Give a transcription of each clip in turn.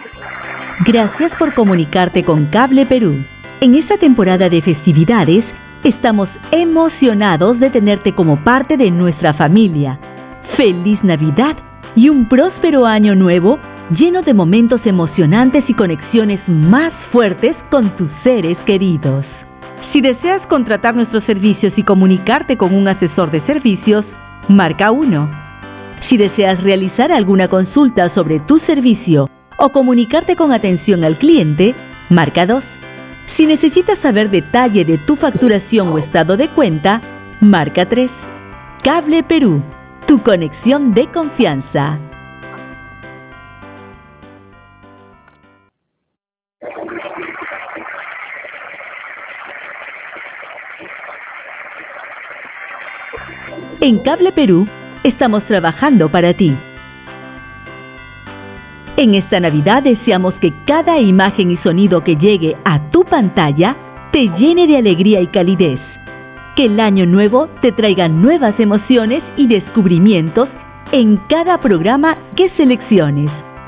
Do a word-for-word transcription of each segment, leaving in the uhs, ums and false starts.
Gracias por comunicarte con Cable Perú. En esta temporada de festividades, estamos emocionados de tenerte como parte de nuestra familia. ¡Feliz Navidad y un próspero año nuevo lleno de momentos emocionantes y conexiones más fuertes con tus seres queridos! Si deseas contratar nuestros servicios y comunicarte con un asesor de servicios, marca uno. Si deseas realizar alguna consulta sobre tu servicio o comunicarte con atención al cliente, marca dos. Si necesitas saber detalle de tu facturación o estado de cuenta, marca tres. Cable Perú, tu conexión de confianza. En Cable Perú, estamos trabajando para ti. En esta Navidad deseamos que cada imagen y sonido que llegue a tu pantalla te llene de alegría y calidez. Que el año nuevo te traiga nuevas emociones y descubrimientos en cada programa que selecciones.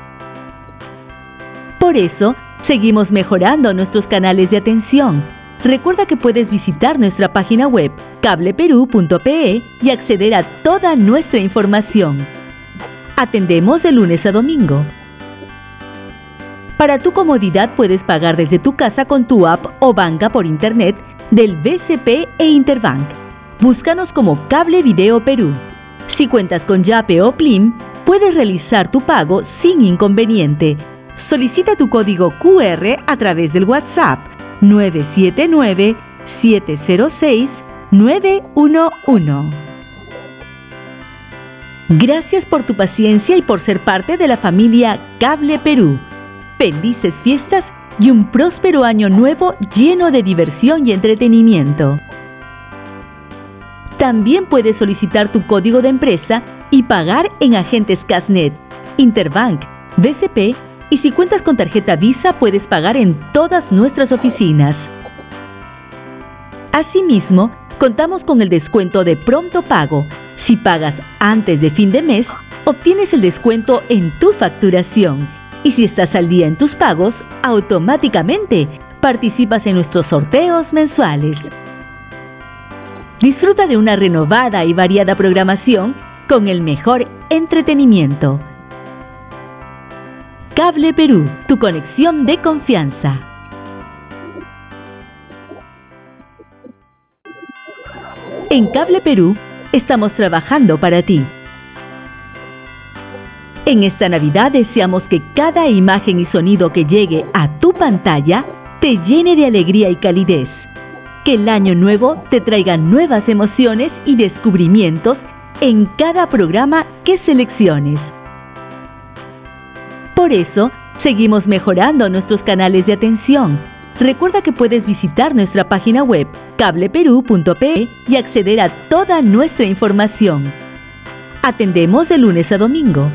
Por eso, seguimos mejorando nuestros canales de atención. Recuerda que puedes visitar nuestra página web cable perú punto pe y acceder a toda nuestra información. Atendemos de lunes a domingo. Para tu comodidad puedes pagar desde tu casa con tu app o banca por internet del B C P e Interbank. Búscanos como Cable Video Perú. Si cuentas con Yape o Plim, puedes realizar tu pago sin inconveniente. Solicita tu código Q R a través del WhatsApp nueve siete nueve, siete cero seis, nueve uno uno. Gracias por tu paciencia y por ser parte de la familia Cable Perú. Felices fiestas y un próspero año nuevo lleno de diversión y entretenimiento. También puedes solicitar tu código de empresa y pagar en agentes Casnet, Interbank, B C P y si cuentas con tarjeta Visa puedes pagar en todas nuestras oficinas. Asimismo, contamos con el descuento de pronto pago. Si pagas antes de fin de mes, obtienes el descuento en tu facturación. Y si estás al día en tus pagos, automáticamente participas en nuestros sorteos mensuales. Disfruta de una renovada y variada programación con el mejor entretenimiento. Cable Perú, tu conexión de confianza. En Cable Perú, estamos trabajando para ti. En esta Navidad deseamos que cada imagen y sonido que llegue a tu pantalla te llene de alegría y calidez. Que el año nuevo te traiga nuevas emociones y descubrimientos en cada programa que selecciones. Por eso, seguimos mejorando nuestros canales de atención. Recuerda que puedes visitar nuestra página web cable perú punto pe y acceder a toda nuestra información. Atendemos de lunes a domingo.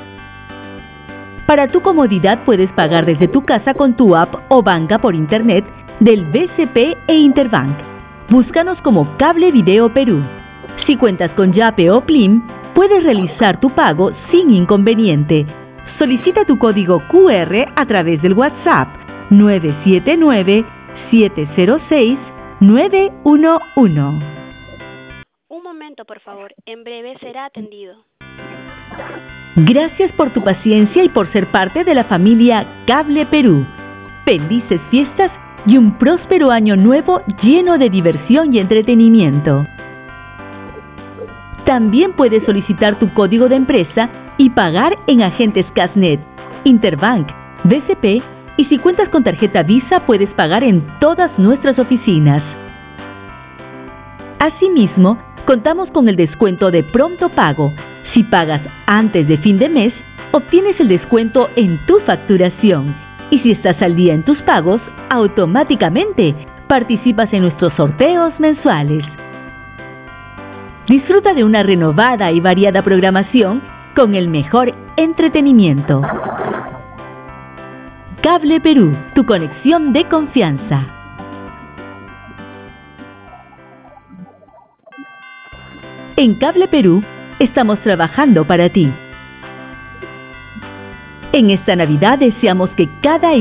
Para tu comodidad puedes pagar desde tu casa con tu app o banca por internet del B C P e Interbank. Búscanos como Cable Video Perú. Si cuentas con Yape o Plim, puedes realizar tu pago sin inconveniente. Solicita tu código Q R a través del WhatsApp nueve siete nueve, siete cero seis, nueve uno uno. Un momento, por favor. En breve será atendido. Gracias por tu paciencia y por ser parte de la familia Cable Perú. Felices fiestas y un próspero año nuevo lleno de diversión y entretenimiento. También puedes solicitar tu código de empresa y pagar en agentes Casnet, Interbank, B C P y si cuentas con tarjeta Visa puedes pagar en todas nuestras oficinas. Asimismo, contamos con el descuento de pronto pago. Si pagas antes de fin de mes, obtienes el descuento en tu facturación. Y si estás al día en tus pagos, automáticamente participas en nuestros sorteos mensuales. Disfruta de una renovada y variada programación con el mejor entretenimiento. Cable Perú, tu conexión de confianza. En Cable Perú, estamos trabajando para ti. En esta Navidad deseamos que cada